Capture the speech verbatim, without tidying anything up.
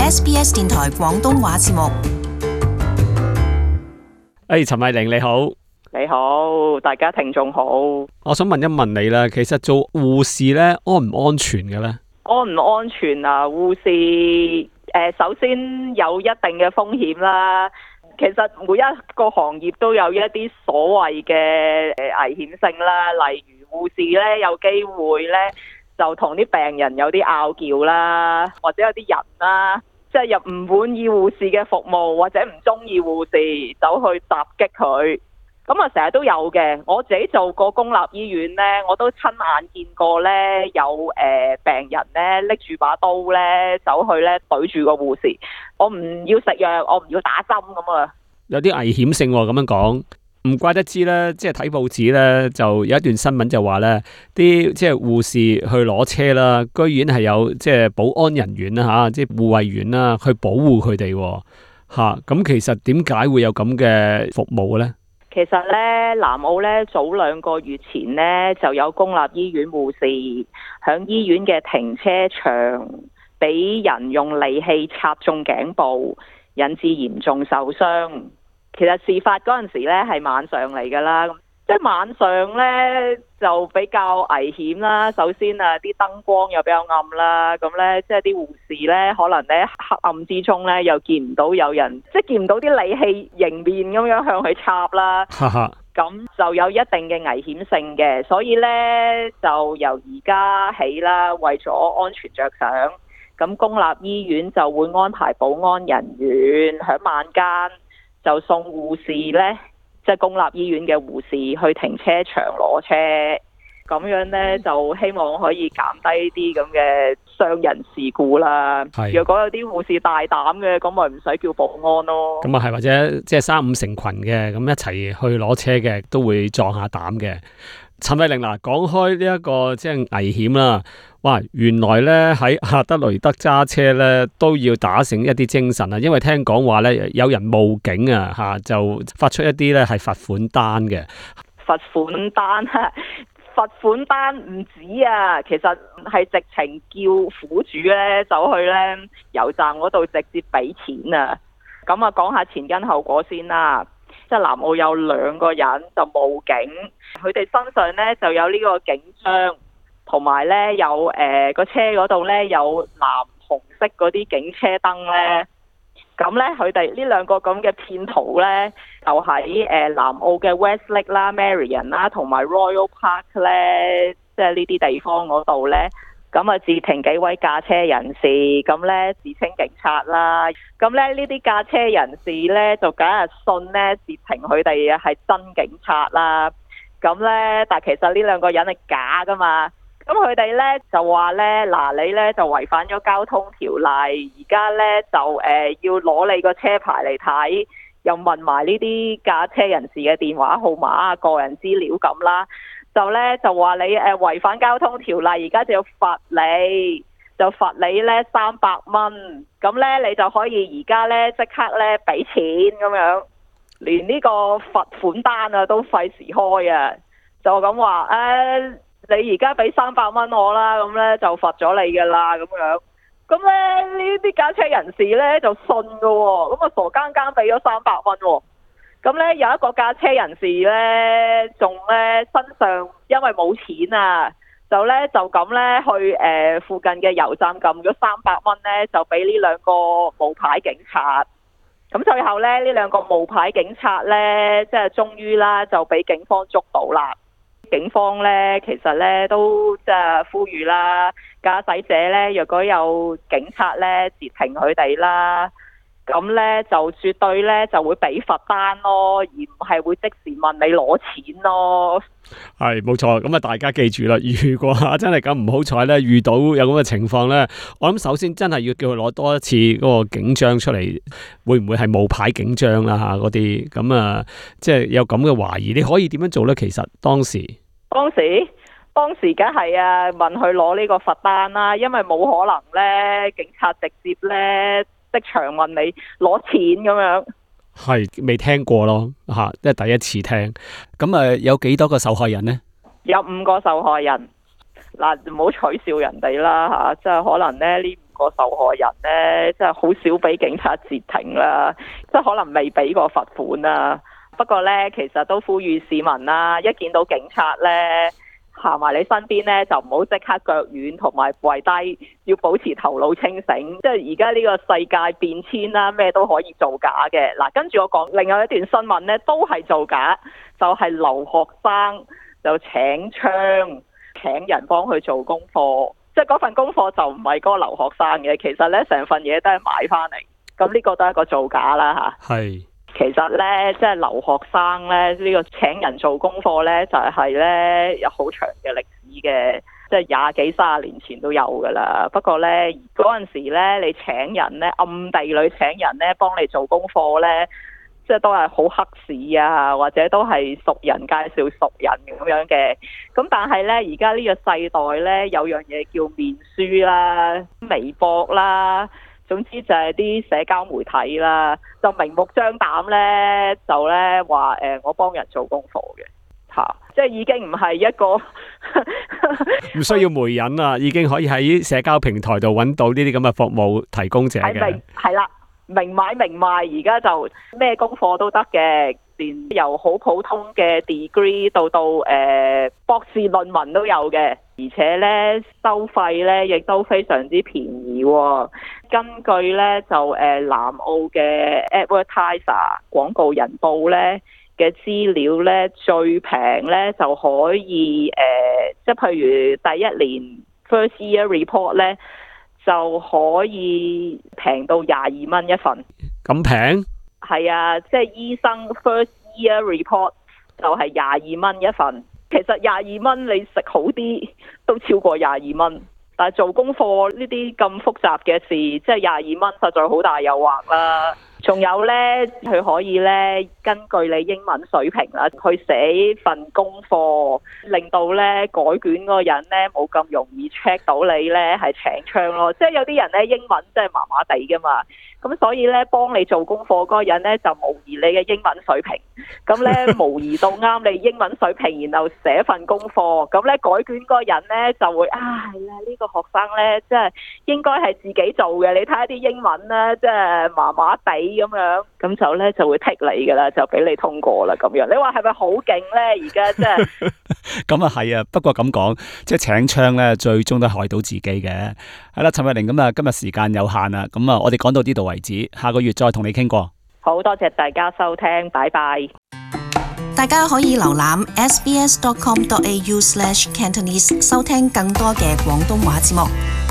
S B S 電台廣東話節目。 誒，陳慧玲你好。 你好，大家聽眾好。 我想問一問你啦，其實做護士咧安唔安全嘅咧？ 安唔安全啊？護士誒、呃，首先有一定嘅風險啦。其實每一個行業都有一啲所謂嘅誒危險性啦，例如護士咧有機會咧就同啲病人有啲拗撬啦，或者有啲人啦，即係又唔滿意護士嘅服務，或者唔中意護士，走去襲擊佢。咁啊，成日都有嘅。我自己做過公立醫院呢，我都親眼見過呢，有誒、呃、病人呢拎住把刀呢走去呢對住個護士，我唔要食藥，我唔要打針咁啊。 有啲危險性喎，咁樣講，唔怪得知咧，即係睇報紙咧，就有一段新聞就話咧，啲即係護士去攞車啦，居然係有即係保安人員啦嚇，即係護衛員啦，去保護佢哋嚇。咁其實點解會有咁嘅服務咧？ 其實咧，南澳咧早兩個月前咧就有公立醫院護士響醫院嘅停車場俾人用利器插中頸部，引致嚴重受傷。其實事發嗰陣時咧係晚上嚟㗎啦，即係晚上咧就比較危險啦。首先啊，啲燈光又比較暗啦，咁咧即係啲護士咧可能咧黑暗之中咧又見唔到有人，即係見唔到啲利器迎面咁樣向佢插啦。咁就有一定嘅危險性嘅，所以咧就由而家起啦，為咗安全着想，咁公立醫院就會安排保安人員喺晚間就送護士呢，即係公立醫院嘅護士去停車場攞車，咁樣呢，就希望可以減低啲咁嘅傷人事故啦。如果有啲護士大膽嘅，咁咪唔使叫保安咯。咁啊係，或者即係三五成群嘅，咁一齊去攞車嘅，都會壯下膽嘅。陳慧玲嗱，講開呢一個即係危險啦，哇！原來咧喺阿德雷德揸車咧都要打醒一啲精神啊，因為聽講話咧有人報警啊，吓就發出一啲咧係罰款單嘅。 罰款單啊，罰款單唔止啊，其實係直情叫苦主咧走去咧油站嗰度直接俾錢啊。咁啊，講下前因後果先啦。即係南澳有兩個人就報警，佢哋身上咧就有呢個警章，同埋咧有誒個、呃、車嗰度咧有藍紅色嗰啲警車燈咧。咁咧佢哋呢兩個咁嘅騙徒咧，就喺誒、呃、南澳嘅 Westlake 啦、Marion 啦同埋 Royal Park 咧，即係呢啲地方嗰度咧。咁啊，截停幾位駕車人士，咁咧自稱警察啦。咁咧呢啲駕車人士咧就梗係信咧截停佢哋係真警察啦。咁咧，但其實呢兩個人係假噶嘛。咁佢哋咧就話咧，嗱你咧就違反咗交通條例，而家咧就誒、呃、要攞你個車牌嚟睇，又問埋呢啲駕車人士嘅電話號碼啊、個人資料咁啦。就咧就話你誒違反交通條例，而家就要罰你，就罰你咧三百蚊，咁咧你就可以而家咧即刻咧俾錢咁樣，連呢個罰款單啊都費事開啊，就咁話誒你而家俾三百蚊我啦，咁咧就罰咗你噶啦咁樣，咁咧呢啲駕車人士咧就信噶喎，咁啊傻更更俾咗三百蚊喎。咁咧有一個駕車人士咧，仲咧身上因為冇錢啊，就咧就咁咧去誒、呃、附近嘅油站撳咗三百蚊咧，就俾呢兩個冒牌警察。咁最後咧呢兩個冒牌警察咧，即係終於啦就俾警方捉到啦。警方咧其實咧都即係呼籲啦，駕駛者咧若果有警察咧截停佢哋啦，咁咧就絕對咧就會俾罰單咯，而唔係會即時問你攞錢咯。 係冇錯，咁啊大家記住啦，如果真係咁唔好彩咧，遇到有咁嘅情況咧，我諗首先真係要叫佢攞多一次嗰個警章出嚟，會唔會係冒牌警章啦吓嗰啲？咁啊，即係有咁嘅懷疑，你可以點樣做咧？其實當時，當時， 當時梗係啊問佢攞呢個罰單啦，因為冇可能咧，警察直接咧。即場問你攞錢咁樣， 係未聽過咯吓，即係第一次聽。咁啊，有幾多個受害人呢？ 有五個受害人。嗱，唔好取笑人哋啦吓，即係可能咧呢五個受害人呢，即係好少俾警察截停啦，即係可能未俾過罰款啦。不過呢，其實都呼籲市民啦，一見到警察呢，行埋你身邊呢，就唔好即刻腳軟同埋跪低，要保持頭腦清醒。即係而家呢個世界變遷啦，咩都可以造假嘅。嗱，跟住我講另外一段新聞呢，都係造假，就係留學生就請槍請人幫佢做功課，即係嗰份功課就唔係嗰個留學生嘅，其實呢，成份嘢都係買翻嚟。咁呢個都係一個造假啦嚇。 係。 其實呢，即係留學生呢，呢個請人做功課呢，就係呢有好長嘅歷史嘅，即係廿幾三十年前都有噶啦。不過呢，嗰陣時呢，你請人呢，暗地裏請人呢，幫你做功課呢，即係都係好黑市啊，或者都係熟人介紹熟人咁樣嘅。咁但係呢，而家呢個世代呢，有樣嘢叫面書啦、微博啦。總之就係啲社交媒體啦，就明目張膽咧，就咧話誒，我幫人做功課嘅嚇，即係已經唔係一個唔需要媒人啦，已經可以喺社交平台度揾到呢啲咁嘅服務提供者嘅。 係啦，明買明賣，而家就咩功課都得嘅，連由好普通嘅 degree 到到誒、呃、博士論文都有嘅，而且咧收費咧亦都非常之便宜喎。根據咧就誒、呃、南澳嘅 Advertiser 廣告人報咧嘅資料咧，最平咧就可以誒、呃，即係譬如第一年 First Year Report 咧就可以平到廿二蚊一份。 咁平？係啊，即係醫生 First Year Report 就係廿二蚊一份。其實廿二蚊你食好啲都超過廿二蚊。但係做功課呢啲咁複雜嘅事，即係廿二蚊，實在好大誘惑啦。仲有呢，佢可以呢根據你英文水平啦，去寫份功課，令到呢改卷嗰個人呢冇咁容易 check 到你呢係請槍咯。即係有啲人呢英文真係麻麻地噶嘛，咁所以呢幫你做功課嗰個人呢就模擬你嘅英文水平，咁呢模擬到啱你英文水平，然後寫份功課，咁呢改卷嗰個人呢就會啊係啦，呢個學生呢即係應該係自己做嘅，你睇下啲英文呢即係麻麻地。咁樣，咁就咧就會剔你噶啦，就俾你通過啦。咁樣，你話係咪好勁咧？而家即係咁啊係啊，不過咁講，即係請槍咧，最終都害到自己嘅。係啦，陳慧玲，咁啊，今日時間有限啦，咁啊，我哋講到呢度為止，下個月再同你傾過。 好多謝大家收聽，拜拜。 大家可以瀏覽 s b s dot com dot a u slash cantonese 收聽更多嘅廣東話節目。